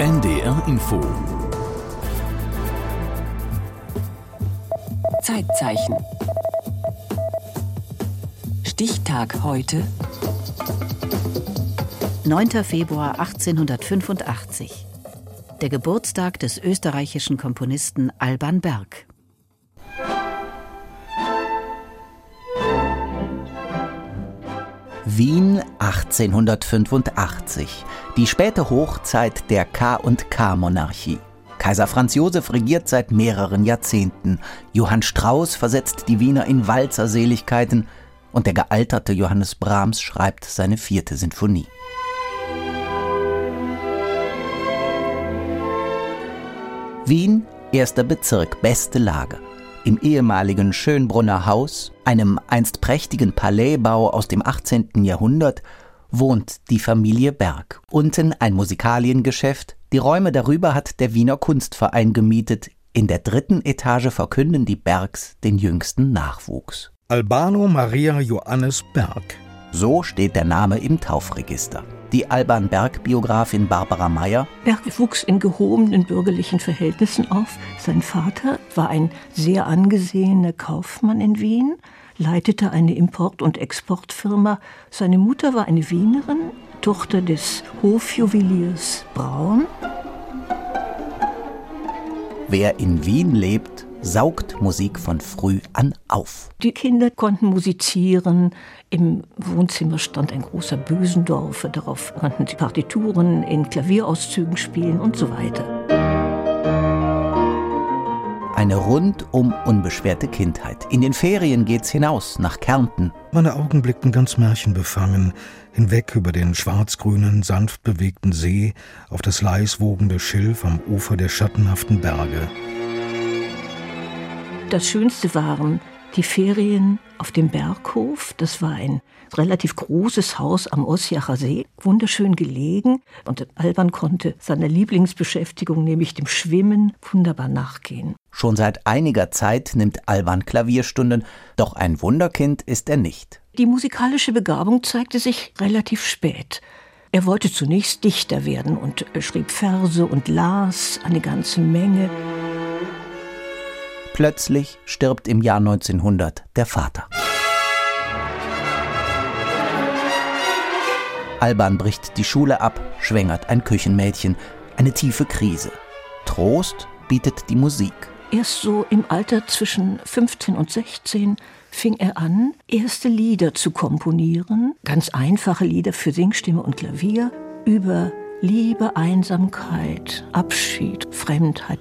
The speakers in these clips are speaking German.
NDR Info. Zeitzeichen. Stichtag heute. 9. Februar 1885. Der Geburtstag des österreichischen Komponisten Alban Berg. Wien 1885. Die späte Hochzeit der K&K-Monarchie. Kaiser Franz Josef regiert seit mehreren Jahrzehnten. Johann Strauss versetzt die Wiener in Walzerseligkeiten und der gealterte Johannes Brahms schreibt seine 4. Sinfonie. Wien, 1. Bezirk, beste Lage. Im ehemaligen Schönbrunner Haus, einem einst prächtigen Palaisbau aus dem 18. Jahrhundert, wohnt die Familie Berg. Unten ein Musikaliengeschäft, die Räume darüber hat der Wiener Kunstverein gemietet. In der 3. Etage verkünden die Bergs den jüngsten Nachwuchs. Albano Maria Johannes Berg. So steht der Name im Taufregister. Die Alban Berg-Biografin Barbara Meyer. Berg wuchs in gehobenen bürgerlichen Verhältnissen auf. Sein Vater war ein sehr angesehener Kaufmann in Wien, leitete eine Import- und Exportfirma. Seine Mutter war eine Wienerin, Tochter des Hofjuweliers Braun. Wer in Wien lebt, saugt Musik von früh an auf. Die Kinder konnten musizieren. Im Wohnzimmer stand ein großer Bösendorfer. Darauf konnten sie Partituren in Klavierauszügen spielen und so weiter. Eine rundum unbeschwerte Kindheit. In den Ferien geht's hinaus, nach Kärnten. Meine Augen blickten ganz märchenbefangen hinweg über den schwarzgrünen, sanft bewegten See auf das leiswogende Schilf am Ufer der schattenhaften Berge. Das Schönste waren die Ferien auf dem Berghof. Das war ein relativ großes Haus am Osjacher See, wunderschön gelegen. Und Alban konnte seiner Lieblingsbeschäftigung, nämlich dem Schwimmen, wunderbar nachgehen. Schon seit einiger Zeit nimmt Alban Klavierstunden, doch ein Wunderkind ist er nicht. Die musikalische Begabung zeigte sich relativ spät. Er wollte zunächst Dichter werden und schrieb Verse und las eine ganze Menge. Plötzlich stirbt im Jahr 1900 der Vater. Alban bricht die Schule ab, schwängert ein Küchenmädchen. Eine tiefe Krise. Trost bietet die Musik. Erst so im Alter zwischen 15 und 16 fing er an, erste Lieder zu komponieren. Ganz einfache Lieder für Singstimme und Klavier über Liebe, Einsamkeit, Abschied, Fremdheit.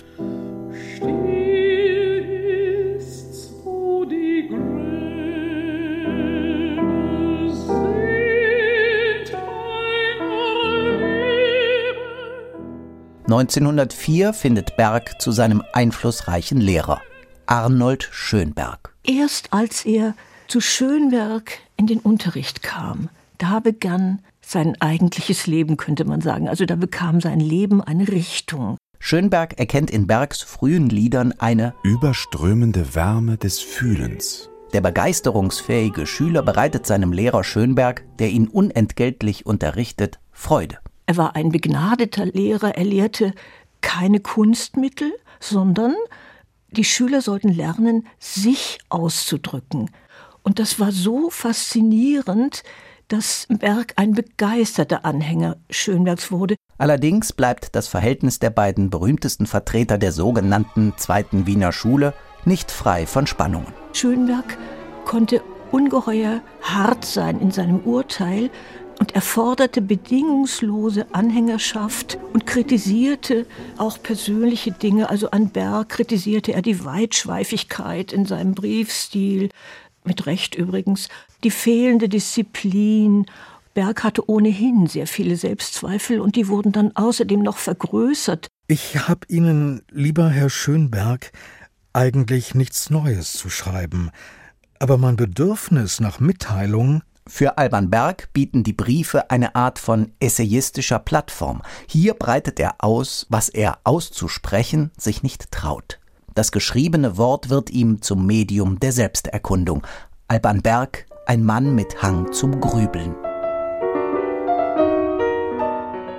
1904 findet Berg zu seinem einflussreichen Lehrer, Arnold Schönberg. Erst als er zu Schönberg in den Unterricht kam, da begann sein eigentliches Leben, könnte man sagen. Also da bekam sein Leben eine Richtung. Schönberg erkennt in Bergs frühen Liedern eine überströmende Wärme des Fühlens. Der begeisterungsfähige Schüler bereitet seinem Lehrer Schönberg, der ihn unentgeltlich unterrichtet, Freude. Er war ein begnadeter Lehrer. Er lehrte keine Kunstmittel, sondern die Schüler sollten lernen, sich auszudrücken. Und das war so faszinierend, dass Berg ein begeisterter Anhänger Schönbergs wurde. Allerdings bleibt das Verhältnis der beiden berühmtesten Vertreter der sogenannten Zweiten Wiener Schule nicht frei von Spannungen. Schönberg konnte ungeheuer hart sein in seinem Urteil und er forderte bedingungslose Anhängerschaft und kritisierte auch persönliche Dinge. Also an Berg kritisierte er die Weitschweifigkeit in seinem Briefstil, mit Recht übrigens, die fehlende Disziplin. Berg hatte ohnehin sehr viele Selbstzweifel und die wurden dann außerdem noch vergrößert. Ich habe Ihnen, lieber Herr Schönberg, eigentlich nichts Neues zu schreiben, aber mein Bedürfnis nach Mitteilung. Für Alban Berg bieten die Briefe eine Art von essayistischer Plattform. Hier breitet er aus, was er auszusprechen sich nicht traut. Das geschriebene Wort wird ihm zum Medium der Selbsterkundung. Alban Berg, ein Mann mit Hang zum Grübeln.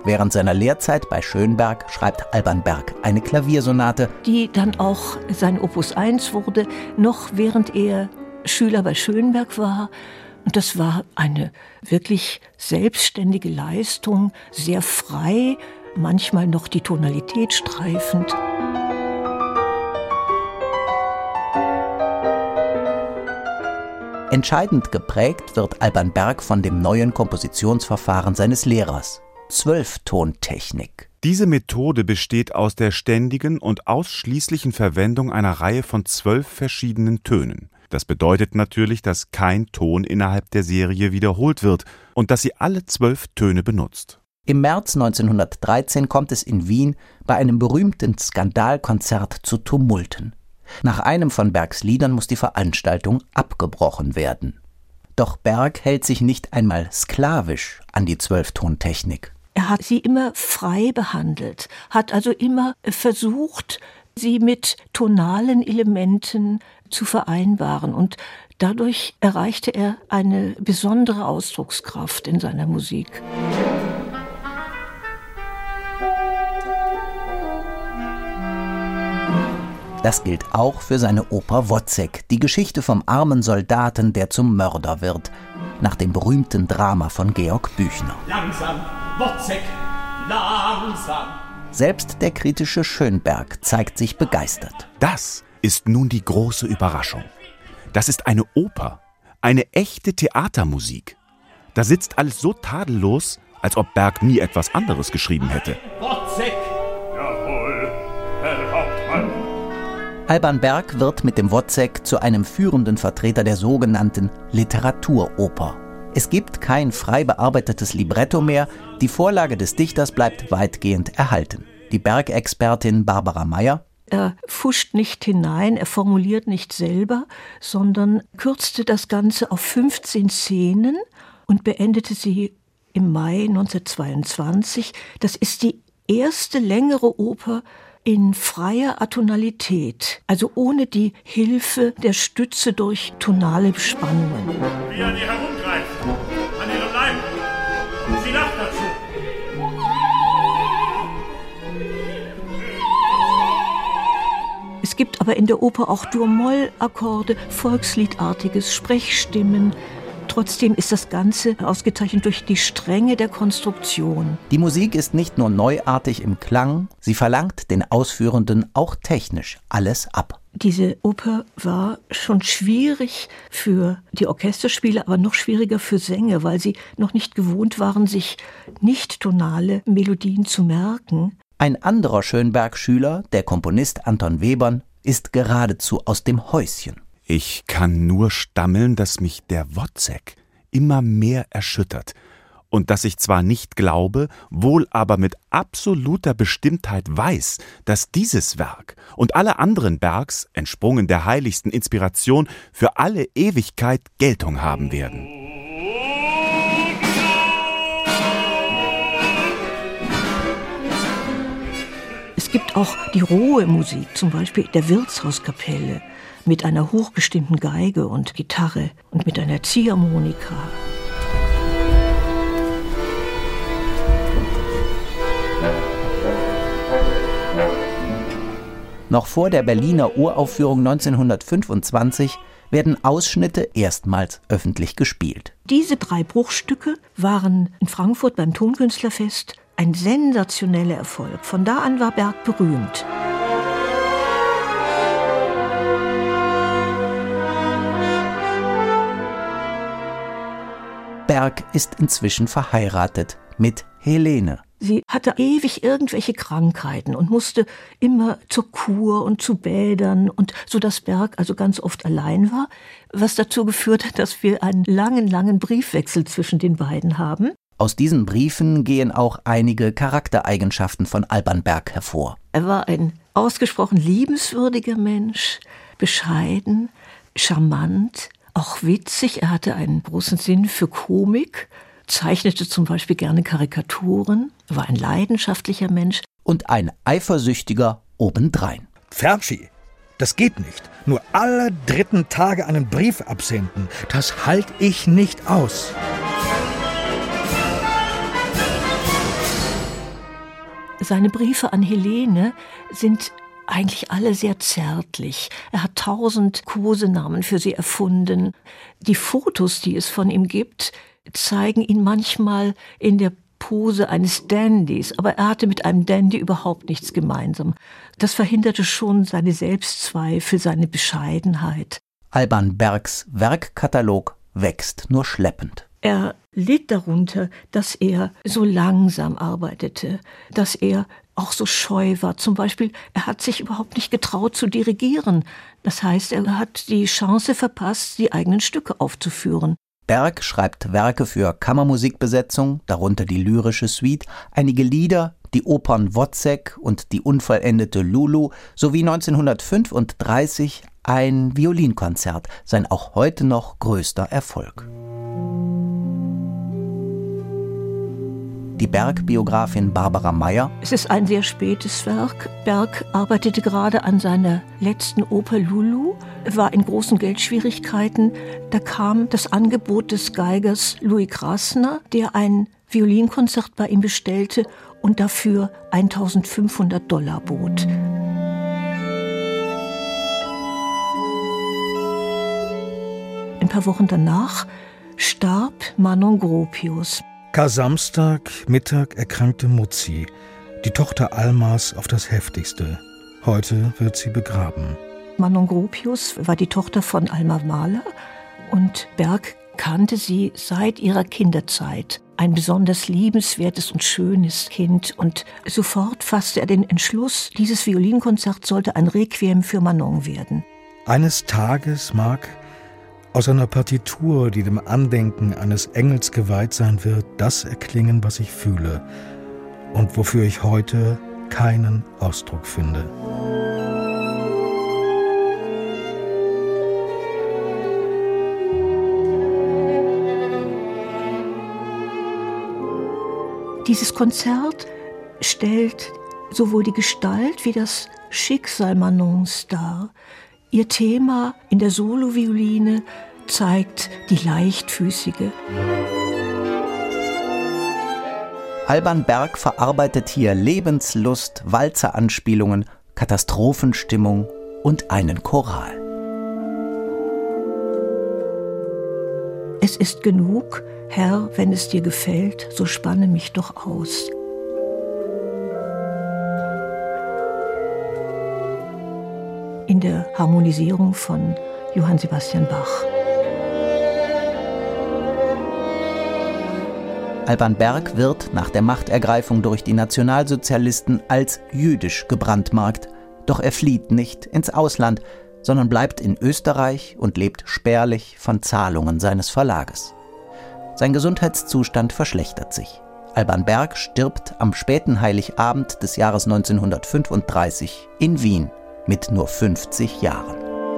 Während seiner Lehrzeit bei Schönberg schreibt Alban Berg eine Klaviersonate, die dann auch sein Opus 1 wurde, noch während er Schüler bei Schönberg war. Und das war eine wirklich selbstständige Leistung, sehr frei, manchmal noch die Tonalität streifend. Entscheidend geprägt wird Alban Berg von dem neuen Kompositionsverfahren seines Lehrers, 12-Tontechnik. Diese Methode besteht aus der ständigen und ausschließlichen Verwendung einer Reihe von 12 verschiedenen Tönen. Das bedeutet natürlich, dass kein Ton innerhalb der Serie wiederholt wird und dass sie alle 12 Töne benutzt. Im März 1913 kommt es in Wien bei einem berühmten Skandalkonzert zu Tumulten. Nach einem von Bergs Liedern muss die Veranstaltung abgebrochen werden. Doch Berg hält sich nicht einmal sklavisch an die 12-Tontechnik. Er hat sie immer frei behandelt, hat also immer versucht, sie mit tonalen Elementen zu vereinbaren. Und dadurch erreichte er eine besondere Ausdruckskraft in seiner Musik. Das gilt auch für seine Oper Wozzeck, die Geschichte vom armen Soldaten, der zum Mörder wird, nach dem berühmten Drama von Georg Büchner. Langsam, Wozzeck, langsam. Selbst der kritische Schönberg zeigt sich begeistert. Das ist nun die große Überraschung. Das ist eine Oper, eine echte Theatermusik. Da sitzt alles so tadellos, als ob Berg nie etwas anderes geschrieben hätte. Wozzeck! Jawohl, Herr Hauptmann. Alban Berg wird mit dem Wozzeck zu einem führenden Vertreter der sogenannten Literaturoper. Es gibt kein frei bearbeitetes Libretto mehr, die Vorlage des Dichters bleibt weitgehend erhalten. Die Bergexpertin Barbara Meyer: Er pfuscht nicht hinein, er formuliert nicht selber, sondern kürzte das Ganze auf 15 Szenen und beendete sie im Mai 1922. Das ist die erste längere Oper in freier Atonalität, also ohne die Hilfe der Stütze durch tonale Spannungen. Wie an ihr herumgreift, an ihrem Leib. Sie lacht dazu. Es gibt aber in der Oper auch Dur-Moll-Akkorde, Volksliedartiges, Sprechstimmen. Trotzdem ist das Ganze ausgezeichnet durch die Strenge der Konstruktion. Die Musik ist nicht nur neuartig im Klang, sie verlangt den Ausführenden auch technisch alles ab. Diese Oper war schon schwierig für die Orchesterspieler, aber noch schwieriger für Sänger, weil sie noch nicht gewohnt waren, sich nicht tonale Melodien zu merken. Ein anderer Schönberg-Schüler, der Komponist Anton Webern, ist geradezu aus dem Häuschen. Ich kann nur stammeln, dass mich der Wozzeck immer mehr erschüttert und dass ich zwar nicht glaube, wohl aber mit absoluter Bestimmtheit weiß, dass dieses Werk und alle anderen Bergs, entsprungen der heiligsten Inspiration, für alle Ewigkeit Geltung haben werden. Es gibt auch die rohe Musik, zum Beispiel der Wirtshauskapelle, mit einer hochgestimmten Geige und Gitarre und mit einer Ziehharmonika. Noch vor der Berliner Uraufführung 1925 werden Ausschnitte erstmals öffentlich gespielt. Diese 3 Bruchstücke waren in Frankfurt beim Tonkünstlerfest ein sensationeller Erfolg. Von da an war Berg berühmt. Berg ist inzwischen verheiratet mit Helene. Sie hatte ewig irgendwelche Krankheiten und musste immer zur Kur und zu Bädern, und so dass Berg also ganz oft allein war, was dazu geführt hat, dass wir einen langen Briefwechsel zwischen den beiden haben. Aus diesen Briefen gehen auch einige Charaktereigenschaften von Alban Berg hervor. Er war ein ausgesprochen liebenswürdiger Mensch, bescheiden, charmant, auch witzig. Er hatte einen großen Sinn für Komik, zeichnete zum Beispiel gerne Karikaturen, war ein leidenschaftlicher Mensch. Und ein eifersüchtiger obendrein. Fernschi, das geht nicht. Nur alle 3. Tage einen Brief absenden. Das halte ich nicht aus. Seine Briefe an Helene sind eigentlich alle sehr zärtlich. Er hat 1000 Kosenamen für sie erfunden. Die Fotos, die es von ihm gibt, zeigen ihn manchmal in der Pose eines Dandys, aber er hatte mit einem Dandy überhaupt nichts gemeinsam. Das verhinderte schon seine Selbstzweifel, seine Bescheidenheit. Alban Bergs Werkkatalog wächst nur schleppend. Er litt darunter, dass er so langsam arbeitete, dass er auch so scheu war. Zum Beispiel, er hat sich überhaupt nicht getraut zu dirigieren. Das heißt, er hat die Chance verpasst, die eigenen Stücke aufzuführen. Berg schreibt Werke für Kammermusikbesetzung, darunter die lyrische Suite, einige Lieder, die Opern Wozzeck und die unvollendete Lulu, sowie 1935 ein Violinkonzert, sein auch heute noch größter Erfolg. Die Berg-Biografin Barbara Meyer: Es ist ein sehr spätes Werk. Berg arbeitete gerade an seiner letzten Oper Lulu, war in großen Geldschwierigkeiten. Da kam das Angebot des Geigers Louis Krasner, der ein Violinkonzert bei ihm bestellte und dafür $1.500 bot. Ein paar Wochen danach starb Manon Gropius. Kar-Samstag, Mittag erkrankte Mutzi, die Tochter Almas, auf das Heftigste. Heute wird sie begraben. Manon Gropius war die Tochter von Alma Mahler und Berg kannte sie seit ihrer Kinderzeit. Ein besonders liebenswertes und schönes Kind. Und sofort fasste er den Entschluss, dieses Violinkonzert sollte ein Requiem für Manon werden. Eines Tages mag aus einer Partitur, die dem Andenken eines Engels geweiht sein wird, das erklingen, was ich fühle und wofür ich heute keinen Ausdruck finde. Dieses Konzert stellt sowohl die Gestalt wie das Schicksal Manons dar. Ihr Thema in der Solovioline zeigt die leichtfüßige. Alban Berg verarbeitet hier Lebenslust, Walzeranspielungen, Katastrophenstimmung und einen Choral. Es ist genug, Herr, wenn es dir gefällt, so spanne mich doch aus. In der Harmonisierung von Johann Sebastian Bach. Alban Berg wird nach der Machtergreifung durch die Nationalsozialisten als jüdisch gebrandmarkt. Doch er flieht nicht ins Ausland, sondern bleibt in Österreich und lebt spärlich von Zahlungen seines Verlages. Sein Gesundheitszustand verschlechtert sich. Alban Berg stirbt am späten Heiligabend des Jahres 1935 in Wien mit nur 50 Jahren.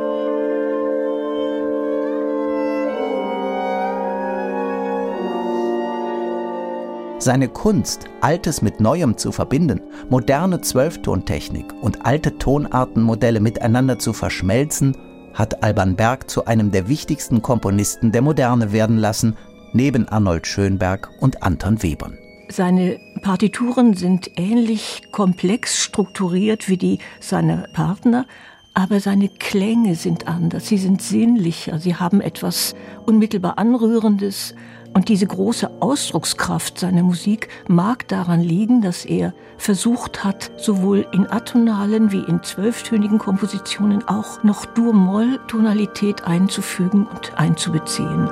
Seine Kunst, Altes mit Neuem zu verbinden, moderne Zwölftontechnik und alte Tonartenmodelle miteinander zu verschmelzen, hat Alban Berg zu einem der wichtigsten Komponisten der Moderne werden lassen, neben Arnold Schönberg und Anton Webern. Seine Partituren sind ähnlich komplex strukturiert wie die seiner Partner, aber seine Klänge sind anders, sie sind sinnlicher, sie haben etwas unmittelbar Anrührendes. Und diese große Ausdruckskraft seiner Musik mag daran liegen, dass er versucht hat, sowohl in atonalen wie in zwölftönigen Kompositionen auch noch Dur-Moll-Tonalität einzufügen und einzubeziehen.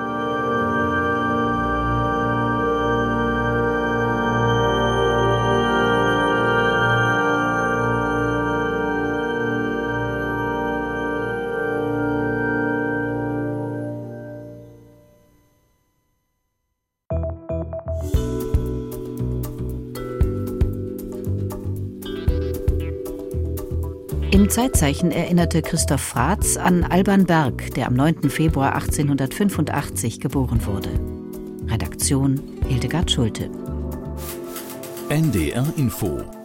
Im Zeitzeichen erinnerte Christoph Fratz an Alban Berg, der am 9. Februar 1885 geboren wurde. Redaktion Hildegard Schulte. NDR Info